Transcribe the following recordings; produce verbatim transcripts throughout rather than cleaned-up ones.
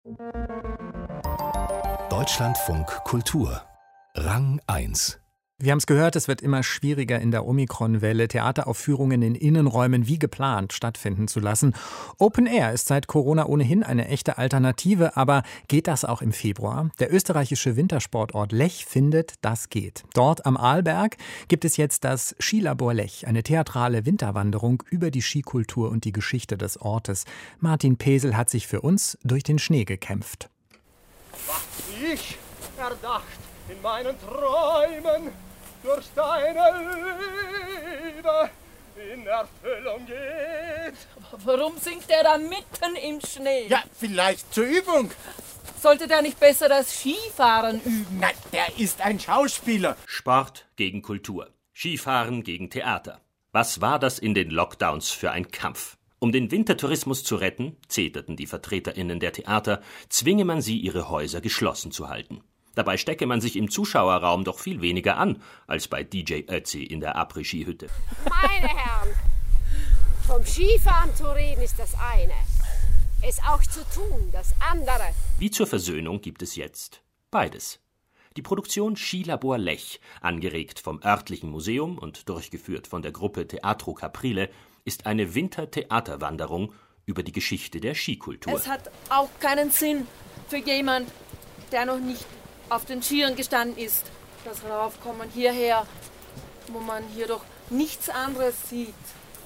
Deutschlandfunk Kultur Rang eins. Wir haben es gehört, es wird immer schwieriger in der Omikron-Welle, Theateraufführungen in Innenräumen wie geplant stattfinden zu lassen. Open Air ist seit Corona ohnehin eine echte Alternative, aber geht das auch im Februar? Der österreichische Wintersportort Lech findet, das geht. Dort am Arlberg gibt es jetzt das Skilabor Lech, eine theatrale Winterwanderung über die Skikultur und die Geschichte des Ortes. Martin Pesel hat sich für uns durch den Schnee gekämpft. Was ich erdacht in meinen Träumen durch deine Liebe in Erfüllung geht. Warum singt er da mitten im Schnee? Ja, vielleicht zur Übung. Sollte der nicht besser das Skifahren üben? Nein, der ist ein Schauspieler. Sport gegen Kultur, Skifahren gegen Theater. Was war das in den Lockdowns für ein Kampf? Um den Wintertourismus zu retten, zeterten die VertreterInnen der Theater, zwinge man sie, ihre Häuser geschlossen zu halten. Dabei stecke man sich im Zuschauerraum doch viel weniger an, als bei D J Ötzi in der Après-Ski-Hütte. Meine Herren, vom Skifahren zu reden ist das eine, es auch zu tun, das andere. Wie zur Versöhnung gibt es jetzt beides. Die Produktion Skilabor Lech, angeregt vom örtlichen Museum und durchgeführt von der Gruppe Teatro Caprile, ist eine Wintertheaterwanderung über die Geschichte der Skikultur. Es hat auch keinen Sinn für jemand, der noch nicht auf den Skiern gestanden ist, das Raufkommen hierher, wo man hier doch nichts anderes sieht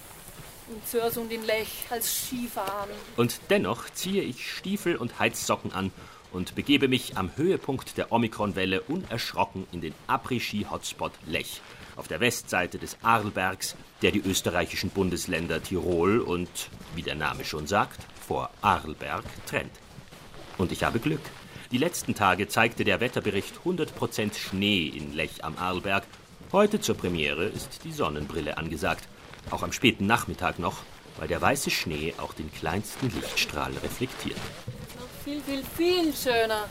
in Zürs und in Lech als Skifahren. Und dennoch ziehe ich Stiefel und Heizsocken an und begebe mich am Höhepunkt der Omikron-Welle unerschrocken in den Après-Ski-Hotspot Lech, auf der Westseite des Arlbergs, der die österreichischen Bundesländer Tirol und, wie der Name schon sagt, vor Arlberg trennt. Und ich habe Glück. Die letzten Tage zeigte der Wetterbericht hundert Prozent Schnee in Lech am Arlberg. Heute zur Premiere ist die Sonnenbrille angesagt. Auch am späten Nachmittag noch, weil der weiße Schnee auch den kleinsten Lichtstrahl reflektiert. Noch viel, viel, viel schöner,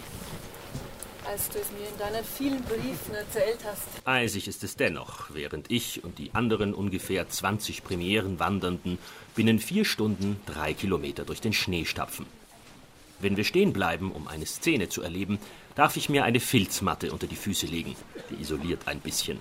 als du es mir in deinen vielen Briefen erzählt hast. Eisig ist es dennoch, während ich und die anderen ungefähr zwanzig Premierenwandernden binnen vier Stunden drei Kilometer durch den Schnee stapfen. Wenn wir stehen bleiben, um eine Szene zu erleben, darf ich mir eine Filzmatte unter die Füße legen. Die isoliert ein bisschen.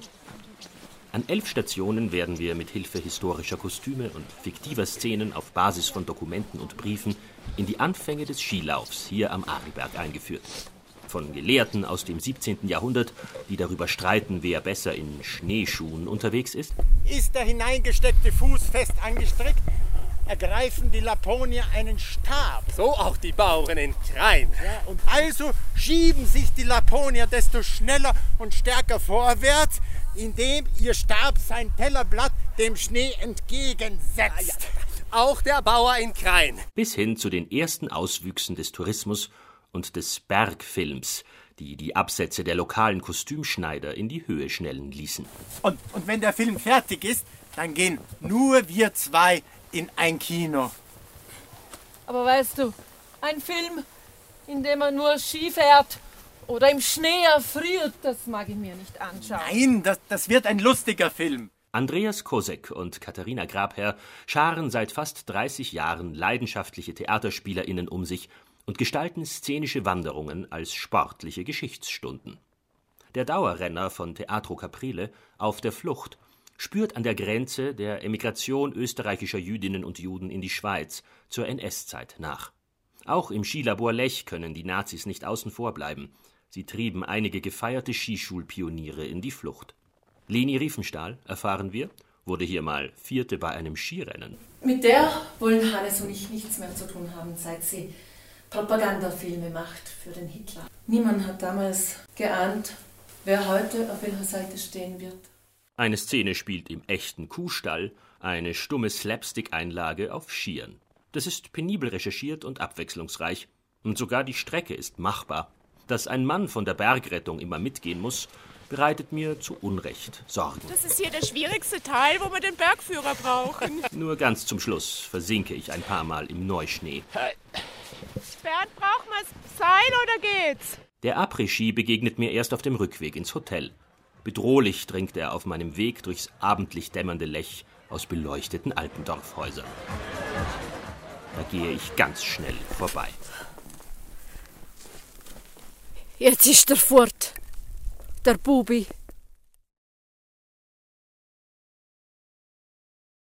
An elf Stationen werden wir mit Hilfe historischer Kostüme und fiktiver Szenen auf Basis von Dokumenten und Briefen in die Anfänge des Skilaufs hier am Arlberg eingeführt. Von Gelehrten aus dem siebzehnten Jahrhundert, die darüber streiten, wer besser in Schneeschuhen unterwegs ist. Ist der hineingesteckte Fuß fest angestrickt, ergreifen die Laponier einen Stab. So auch die Bauern in Krain. Ja, und also schieben sich die Laponier desto schneller und stärker vorwärts, indem ihr Stab sein Tellerblatt dem Schnee entgegensetzt. Ja, ja. Auch der Bauer in Krain. Bis hin zu den ersten Auswüchsen des Tourismus und des Bergfilms, die die Absätze der lokalen Kostümschneider in die Höhe schnellen ließen. Und, und wenn der Film fertig ist, dann gehen nur wir zwei in ein Kino. Aber weißt du, ein Film, in dem man nur Ski fährt oder im Schnee erfriert, das mag ich mir nicht anschauen. Nein, das, das wird ein lustiger Film. Andreas Kosek und Katharina Grabherr scharen seit fast dreißig Jahren leidenschaftliche TheaterspielerInnen um sich und gestalten szenische Wanderungen als sportliche Geschichtsstunden. Der Dauerrenner von Teatro Caprile, Auf der Flucht, spürt an der Grenze der Emigration österreichischer Jüdinnen und Juden in die Schweiz zur N S-Zeit nach. Auch im Skilabor Lech können die Nazis nicht außen vor bleiben. Sie trieben einige gefeierte Skischulpioniere in die Flucht. Leni Riefenstahl, erfahren wir, wurde hier mal Vierte bei einem Skirennen. Mit der wollen Hannes und ich nichts mehr zu tun haben, seit sie Propagandafilme macht für den Hitler. Niemand hat damals geahnt, wer heute auf welcher Seite stehen wird. Eine Szene spielt im echten Kuhstall, eine stumme Slapstick-Einlage auf Skiern. Das ist penibel recherchiert und abwechslungsreich. Und sogar die Strecke ist machbar. Dass ein Mann von der Bergrettung immer mitgehen muss, bereitet mir zu Unrecht Sorgen. Das ist hier der schwierigste Teil, wo wir den Bergführer brauchen. Nur ganz zum Schluss versinke ich ein paar Mal im Neuschnee. Bernd, brauchen wir Seil oder geht's? Der Après-Ski begegnet mir erst auf dem Rückweg ins Hotel. Bedrohlich dringt er auf meinem Weg durchs abendlich dämmernde Lech aus beleuchteten Alpendorfhäusern. Da gehe ich ganz schnell vorbei. Jetzt ist er fort, der Bubi.